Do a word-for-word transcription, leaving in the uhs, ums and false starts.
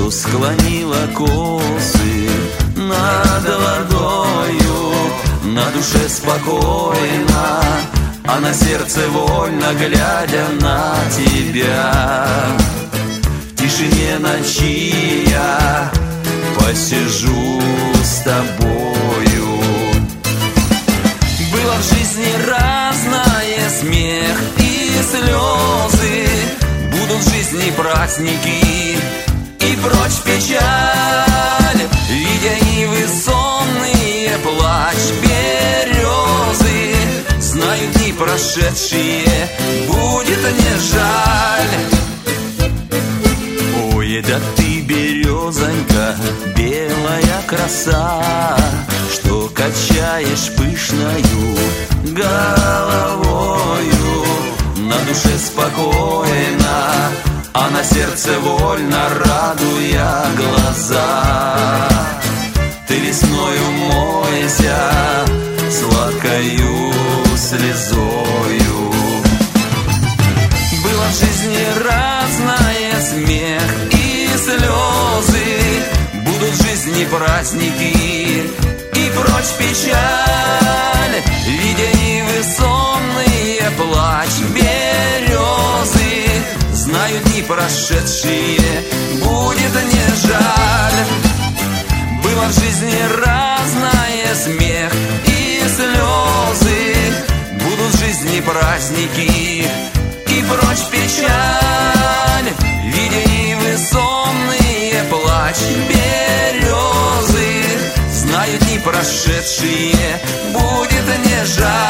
что склонила косы над водою. На душе спокойно, а на сердце вольно, глядя на тебя. В тишине ночи я посижу с тобою. Было в жизни разное, смех и слезы. Будут в жизни праздники и прочь печаль. Видя ивы сонные, плач березы. Знаю, дни прошедшие будет не жаль. Ой, да ты, березонька, белая краса, что качаешь пышною головою. На душе спокойно, а на сердце вольно, радуя глаза. Ты весною мойся сладкою слезою. Было в жизни разное, смех и слезы. Будут в жизни праздники и прочь печаль. Видя ивы сонные, плач березы. Знаю, дни прошедшие будет не жаль. Было в жизни разное, смех и слезы. Будут в жизни праздники и прочь печаль. Видя ивы сонные, плач березы. Знаю, дни прошедшие будет не жаль.